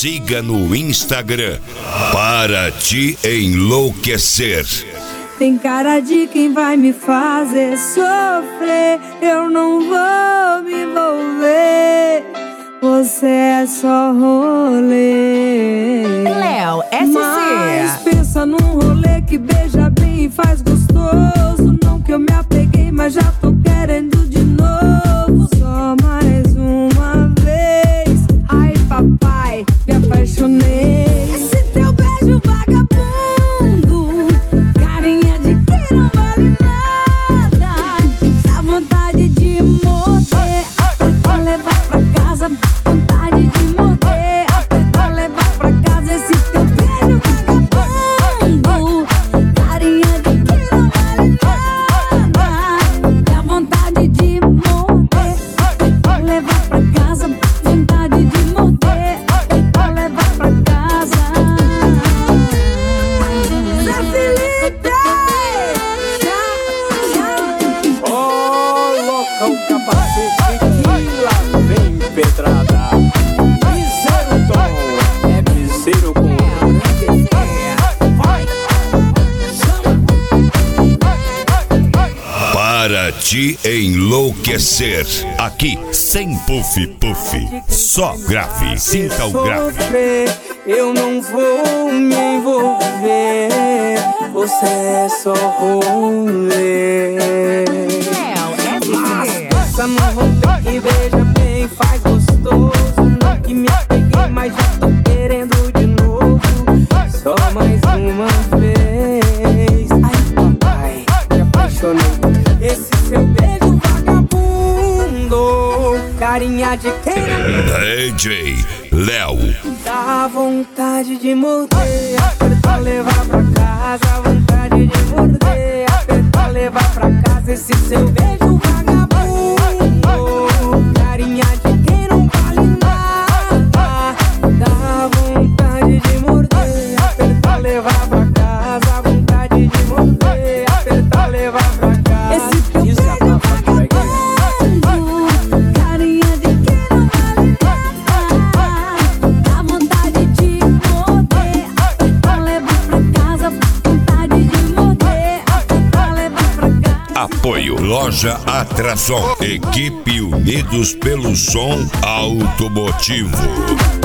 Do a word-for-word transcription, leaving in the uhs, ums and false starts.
siga no Instagram Para Te Enlouquecer. Tem cara de quem vai me fazer sofrer. Eu não vou me envolver. Você é só rolê. Léo, S C. Mas pensa num rolê que beija bem e faz gostoso. Não que eu me apeguei, mas já tô querendo de novo. Só mais uma vez. Ai, papai, me apaixonei. Esse teu beijo vagabundo, carinha de quem não vale nada. Dá vontade de morder, apertar, levar pra casa. Vontade de morder, apertar, levar pra casa. Esse teu beijo vagabundo, carinha de quem não vale nada. Dá vontade de morder, apertar, levar pra casa. Vontade de morder, apertar, levar pra casa. Zé Felipe, já, já. Ó, louca, o capacete que lá vem pedrada. Piseiro tom, é piseiro com vai. Para Te Enlouquecer. Aqui, sem puff puff, só grave, sinta o grave. Sofrer, eu não vou me envolver. Você é só rolê. Léo, S C. Passa no rolê que beija bem, faz gostoso. Não que me apeguei, mas já tô querendo de novo. Só mais uma vez. Ai, papai, me apaixonei. Esse seu beijo vagabundo, carinha de quem não D J Léo. dá vontade de morder, apertar, levar pra casa. Vontade de morder, apertar, levar pra casa. Esse seu beijo vagabundo, carinha de quem não vale nada. Dá vontade de morder, apertar, levar pra casa. Vontade de morder, apertar, levar pra casa. Esse teu Isso é beijo pra vai vagabundo, carinha de quem não vale nada. Dá vontade de morder, apertar, levar pra casa. Vontade de morder, apertar, levar pra casa. Apoio Loja Atração. Equipe Unidos pelo Som Automotivo.